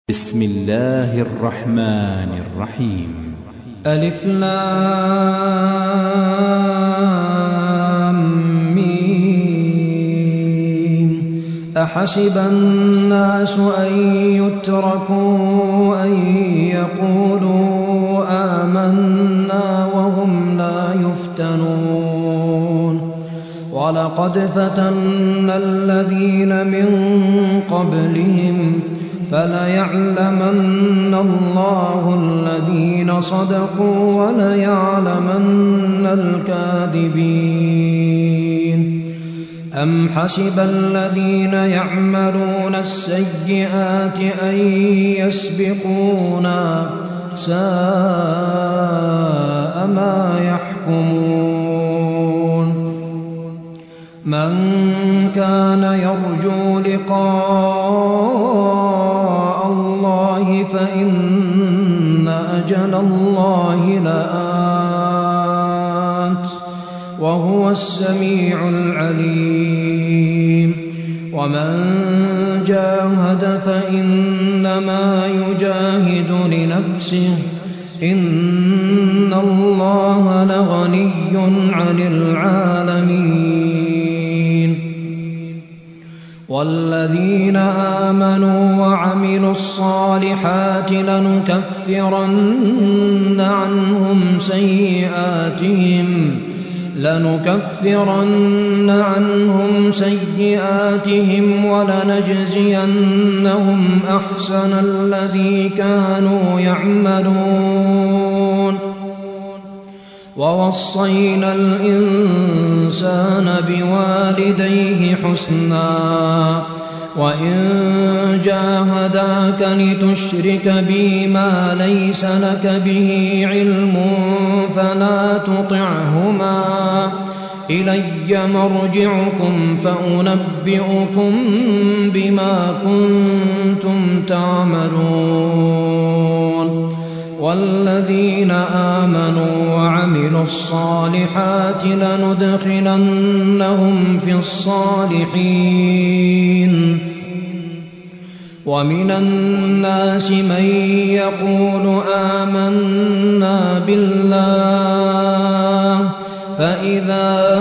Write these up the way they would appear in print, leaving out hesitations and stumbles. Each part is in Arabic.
بسم الله الرحمن الرحيم. ألف لام ميم. أحسب الناس أن يتركوا أن يقولوا آمنا وهم لا يفتنون. ولقد فتنا الذين من قبلهم فليعلمن الله الذين صدقوا وليعلمن الكاذبين. أم حسب الذين يعملون السيئات أن يسبقونا ساء ما يحكمون. من كان يرجو لقاء الله فإن أجل الله لآت وهو السميع العليم. ومن جاهد فإنما يجاهد لنفسه إن الله لغني عن العالمين. والذين آمنوا وعملوا الصالحات لنكفرن عنهم سيئاتهم ولنجزينهم أحسن الذي كانوا يعملون. ووصينا الإنسان بوالديه حسنا وإن جاهداك لتشرك بي ما ليس لك به علم فلا تطعهما إلي مرجعكم فأنبئكم بما كنتم تعملون. والذين آمنوا وعملوا الصالحات لندخلنهم في الصالحين. ومن الناس من يقول آمنا بالله فإذا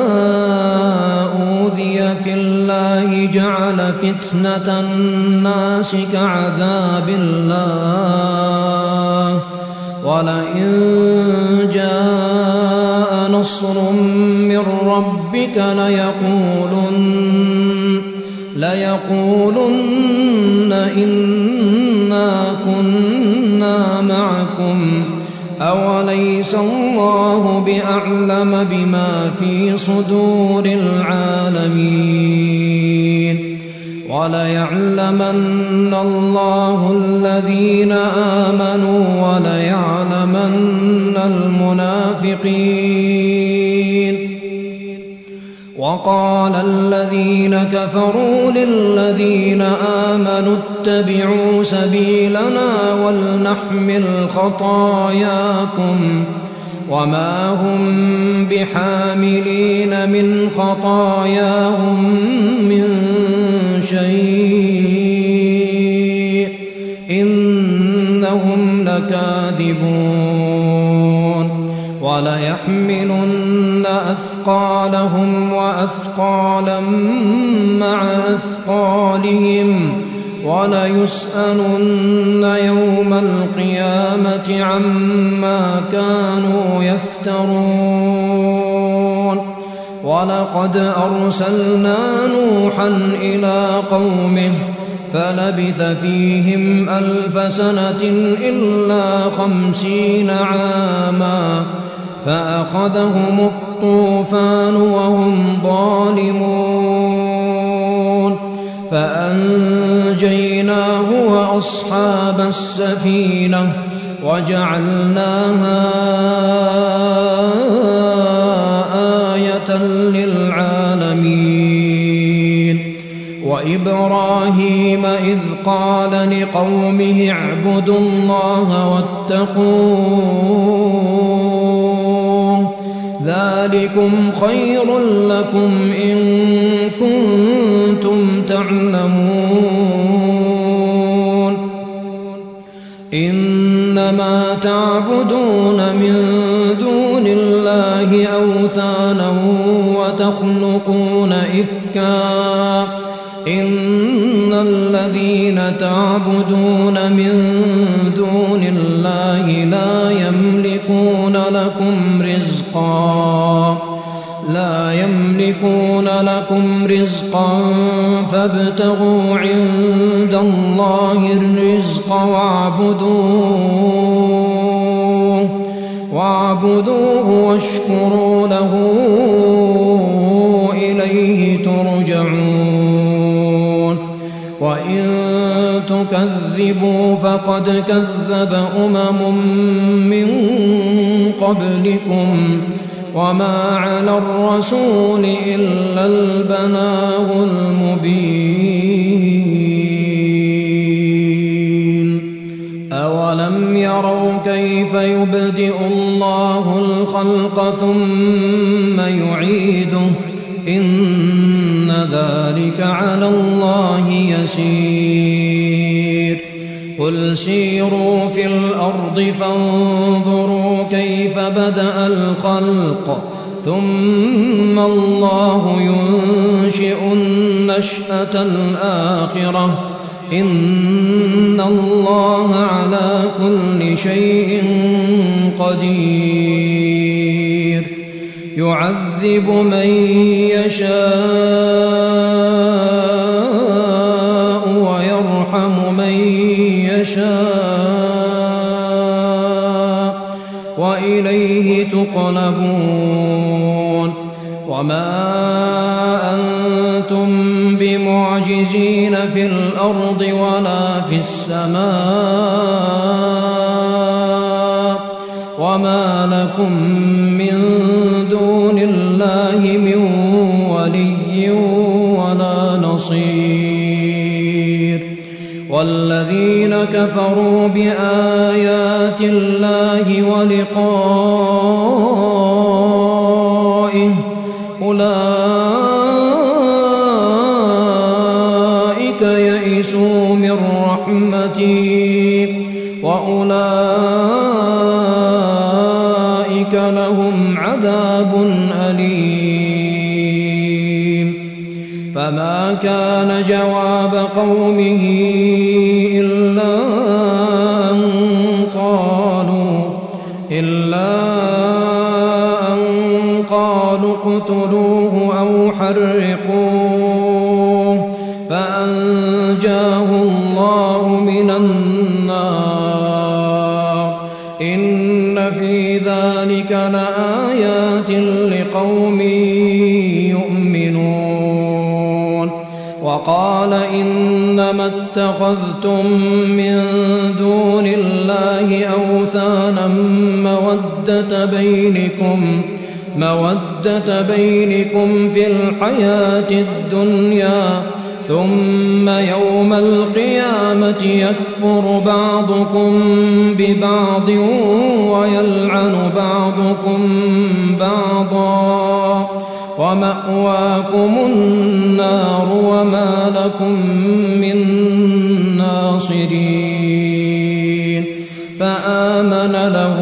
أوذي في الله جعل فتنة الناس كعذاب الله. ولئن جاء نصر من ربك ليقولن إنا كنا معكم أوليس الله بأعلم بما في صدور العالمين. وليعلمن الله الذين آمنوا وليعلمن المنافقين. وقال الذين كفروا للذين آمنوا اتبعوا سبيلنا ولنحمل خطاياكم وما هم بحاملين من خطاياهم من شيء إنهم لكاذبون. وليحملن أثقالهم وأثقالا مع أثقالهم وليسألن يوم القيامة عما كانوا يفترون. ولقد أرسلنا نوحا إلى قومه فلبث فيهم 1000 سنة إلا 50 عاما فأخذهم الطوفان وهم ظالمون فأنجيناه وأصحاب السفينة وجعلناها آية للعالمين. وإبراهيم إذ قال لقومه اعبدوا الله واتقوه ذلكم خير لكم إن كنتم تعلمون. إنما تعبدون من دون الله أوثانا وتخلقون إفكا إن الذين تعبدون من دون الله لا يملكون لكم رزقا فابتغوا عند الله الرزق واعبدوه واشكروا له إليه ترجعون وإن تكذبوا فقد كذب من قبلكم وما على الرسول إلا البلاغ المبين أولم يروا كيف يبدئ الله الخلق ثم يعيده إن ذلك على الله يسير قل سيروا في الأرض فانظروا كيف بدأ الخلق ثم الله ينشئ النشأة الآخرة إن الله على كل شيء قدير يعذب من يشاء ويرحم من يشاء وإليه تقلبون وما أنتم بمعجزين في الأرض ولا في السماء وما لكم من دون الله من ولي ولا نصير والذين كفروا بآيات الله ولقائه أولئك يئسوا من رحمتي وأولئك لهم عذاب أليم فما كان جواب قومه إلا أن قالوا اقتلوه أو حرقوه فأنجاه الله من النار إن في ذلك لآيات لقوم يؤمنون وقال إنما اتخذتم من دون الله أوثانا مودة بينكم في الحياة الدنيا ثم يوم القيامة يكفر بعضكم ببعض ويلعن بعضكم بعضا ومأواكم النار وما لكم من ناصرين فآمن له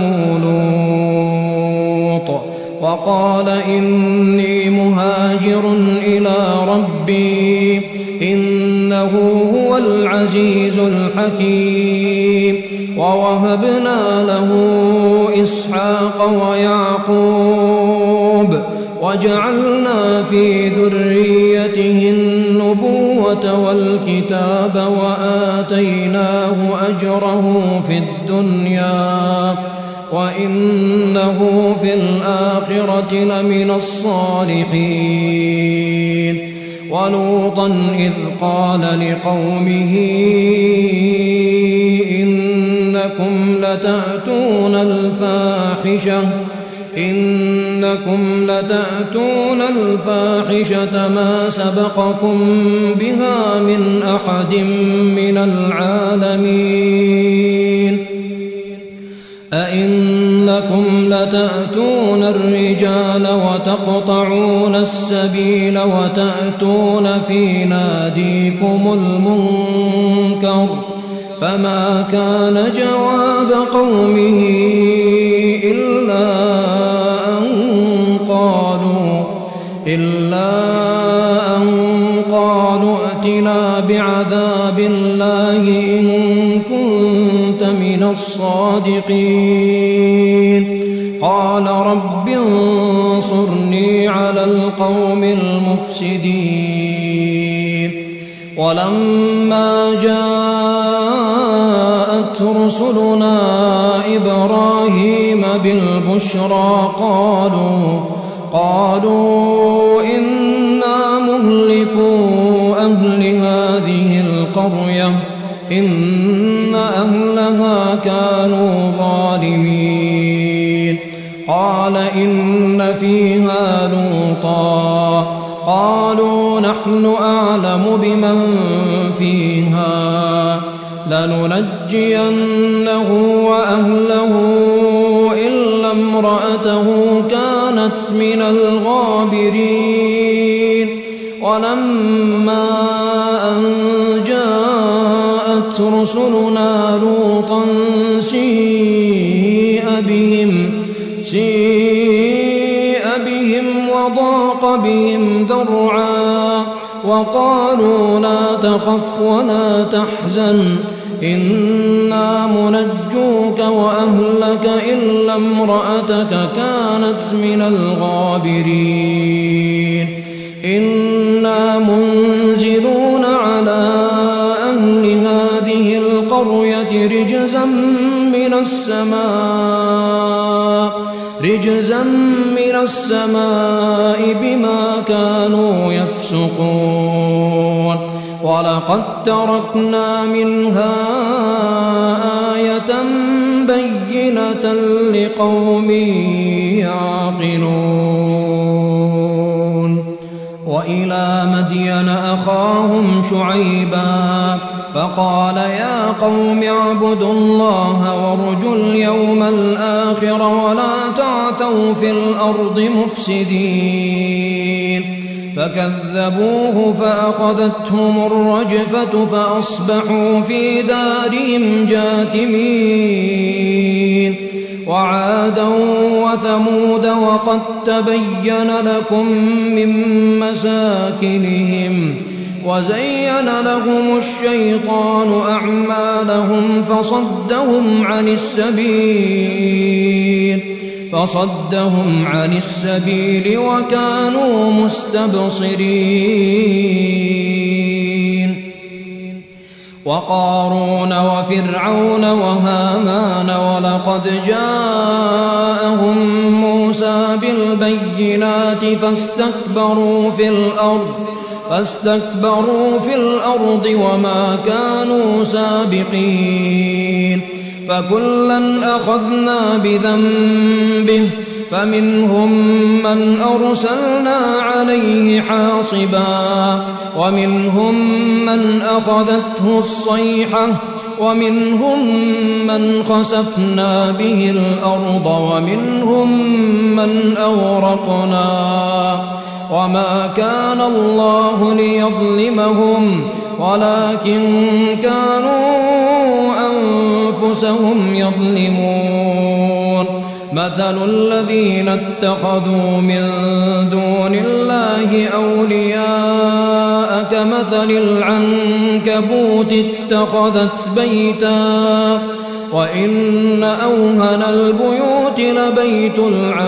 لوط وقال إني مهاجر إلى ربي إنه هو العزيز الحكيم ووهبنا له إسحاق ويعقوب وجعلنا في ذريته النبوة والكتاب وآتيناه أجره في الدنيا وإنه في الآخرة لمن الصالحين ولوطا إذ قال لقومه إنكم لتأتون الفاحشة ما سبقكم بها من أحد من العالمين أئنكم لتأتون الرجال وتقطعون السبيل وتأتون في ناديكم المنكر فما كان جواب قومه إلا أن قالوا ائتنا بعذاب الله إن كنت من الصادقين. قال رب انصرني على القوم المفسدين. ولما جاءت رسلنا إبراهيم بالبشرى قالوا إنا مهلكو أهل هذه القرية إن أهلها كانوا ظالمين. قال إن فيها لوطا قالوا نحن أعلم بمن فيها لننجينه وأهله إلا امرأته كانت من الغابرين. ولما أن جاءت رسلنا لوطا سيء بهم وضاق بهم ذرعا وقالوا لا تخف ولا تحزن إنا منجوك وأهلك إلا امرأتك كانت من الغابرين. إنا منزلون على أهل هذه القرية رجزا من السماء بما كانوا يفسقون. ولقد تركنا منها آية بينة لقوم يعقلون. وإلى مدين أخاهم شعيبا فقال يا قوم اعبدوا الله وارجوا اليوم الآخر ولا تعثوا في الأرض مفسدين. فكذبوه فأخذتهم الرجفة فأصبحوا في دارهم جاثمين. وعادا وثمود وقد تبين لكم من مساكنهم وزين لهم الشيطان أعمالهم فصدهم عن السبيل وكانوا مستبصرين. وقارون وفرعون وهامان ولقد جاءهم موسى بالبينات فاستكبروا في الأرض وما كانوا سابقين. فكلا أخذنا بذنبه فمنهم من أرسلنا عليه حاصبا ومنهم من أخذته الصيحة ومنهم من خسفنا به الأرض ومنهم من أغرقنا. وما كان الله ليظلمهم ولكن كانوا أنفسهم يظلمون. مثل الذين اتخذوا من دون الله أولياء كمثل العنكبوت اتخذت بيتا وإن أوهن البيوت لبيت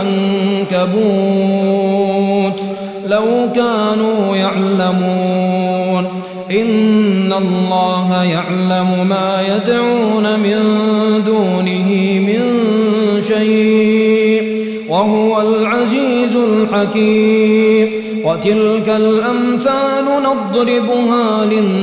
العنكبوت لو كانوا يعلمون. إن الله يعلم ما يدعون من دونه من شيء وهو العزيز الحكيم. وتلك الأمثال نضربها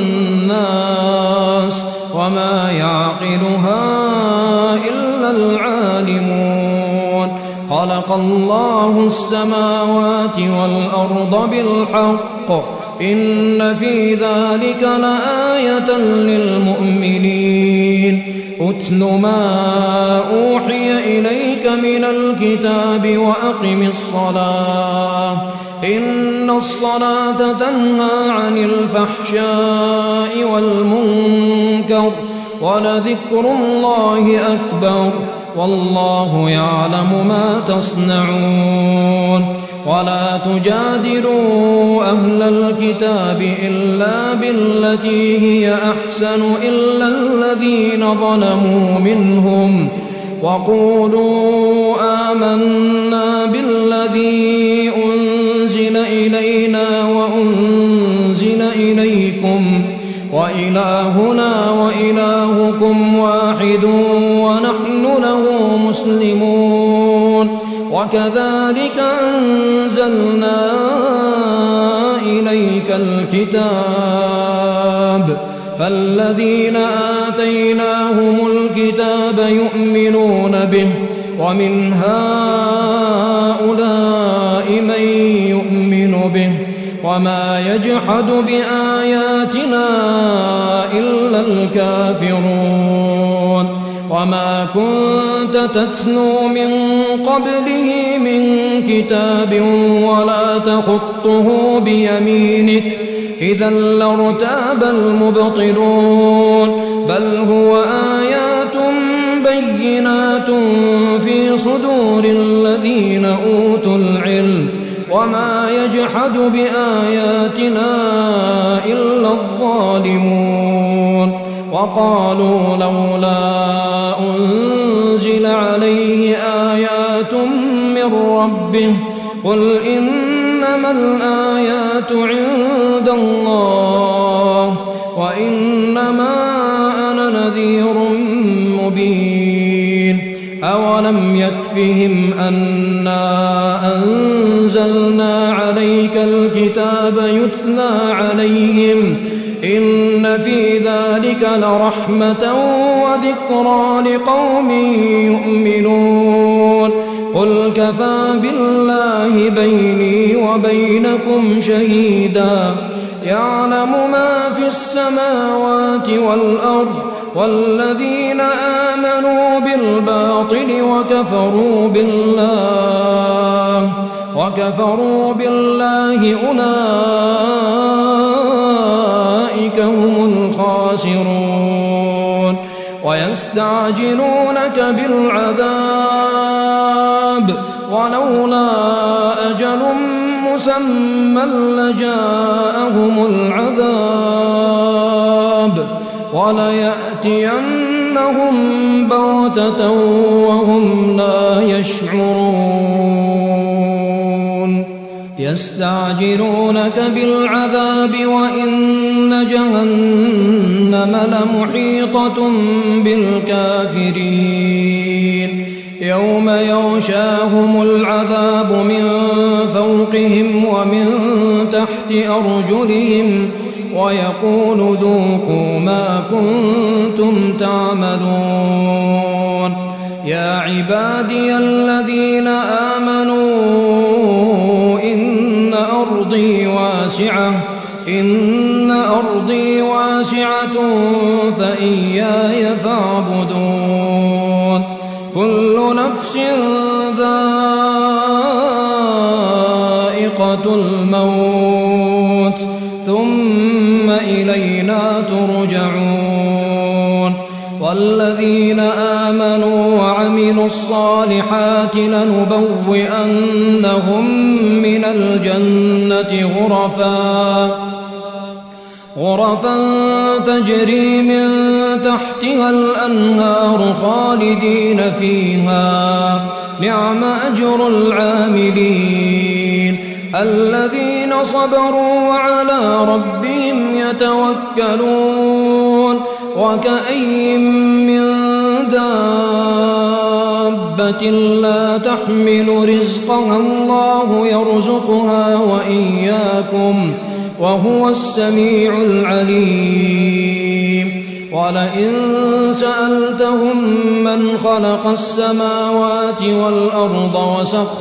للناس وما يعقلها إلا العالمون. خلق الله السماوات والأرض بالحق إن في ذلك لآية للمؤمنين. أتل ما أوحي إليك من الكتاب وأقم الصلاة إن الصلاة تنهى عن الفحشاء والمنكر ولذكر الله أكبر والله يعلم ما تصنعون ولا تجادلوا أهل الكتاب إلا بالتي هي أحسن إلا الذين ظلموا منهم وقولوا آمنا بالذي أنزل إلينا وأنزل إليكم وإلهنا وإلهكم واحد ونحن له مسلمون وكذلك أنزلنا إليك الكتاب فالذين آتيناهم الكتاب يؤمنون به ومن هؤلاء من يؤمن به وما يجحد بآياتنا إلا الكافرون وما كنت تتلو من قبله من كتاب ولا تخطه بيمينك إذا لارتاب المبطلون بل هو آيات بينات في صدور الذين أوتوا العلم وما يجحد بآياتنا إلا الظالمون وقالوا لولا أنزل عليه آيات من ربه قل إنما الآيات عند الله وإنما أنا نذير مبين أولم يكفهم أنا أنزلنا عليك الكتاب يتلى عليهم إن في ذلك لرحمة وذكرى لقوم يؤمنون قل كفى بالله بيني وبينكم شهيدا يعلم ما في السماوات والأرض والذين آمنوا بالباطل وكفروا بالله أولئك هم الخاسرون ويستعجلونك بالعذاب ولولا أجل مسمى لجاءهم العذاب وليأتينهم بغتة وهم لا يشعرون يستعجلونك بالعذاب وإن جهنم لمحيطة بالكافرين يوم يغشاهم العذاب من فوقهم ومن تحت أرجلهم ويقول ذوقوا ما كنتم تعملون يا عبادي الذين آمنوا إن أرضي واسعة فإياي فاعبدون كل نفس ذائقة الموت ثم إلينا ترجعون والذين آمنوا وعملوا الصالحات لنبوئنهم من الجنة غرفا تجري من تحتها الأنهار خالدين فيها نعم أجر العاملين الذين صبروا وعلى ربهم يتوكلون وكأي من دابة لا تحمل رزقها الله يرزقها وإياكم وهو السميع العليم ولئن سألتهم من خلق السماوات والأرض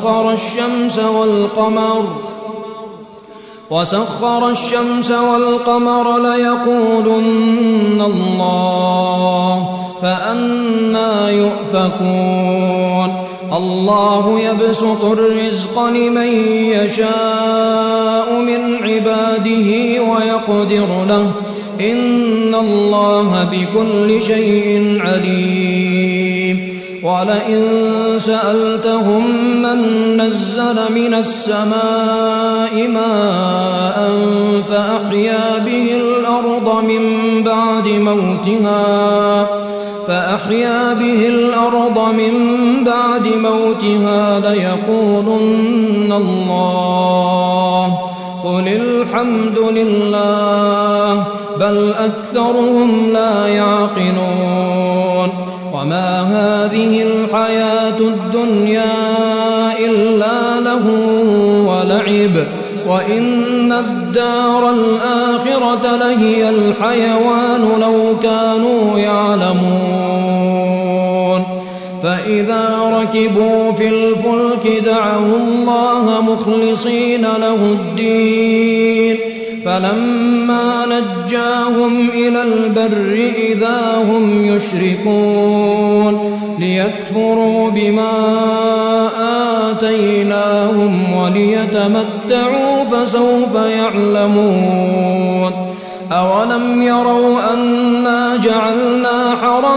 وسخر الشمس والقمر ليقولن الله فأنى يؤفكون الله يبسط الرزق لمن يشاء من عباده ويقدر له إن الله بكل شيء عليم ولئن سألتهم من نزل من السماء ماء فأحيا به الأرض من بعد موتها ليقولن الله قل الحمد لله بل أكثرهم لا يعقلون وما هذه الحياة الدنيا إلا لهو ولعب وإن الدار الآخرة لهي الحيوان لو كانوا يعلمون فإذا ركبوا في الفلك دعوا الله مخلصين له الدين فلما نجاهم إلى البر إذا هم يشركون ليكفروا بما آتيناهم وليتمتعوا فسوف يعلمون أولم يروا أنا جعلنا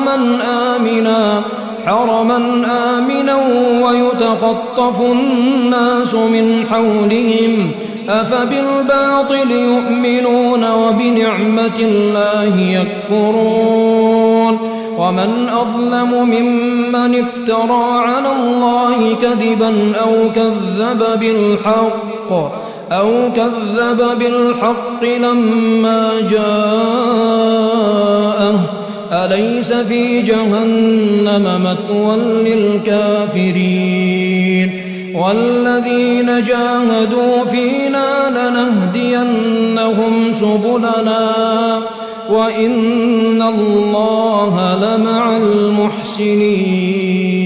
حرما آمنا ويتخطف الناس من حولهم أفبالباطل يؤمنون وبنعمة الله يكفرون ومن أظلم ممن افترى على الله كذبا أو كذب بالحق لما جاءه أليس في جهنم مثوى للكافرين والذين جاهدوا فينا لنهدينهم سبلنا وإن الله لمع المحسنين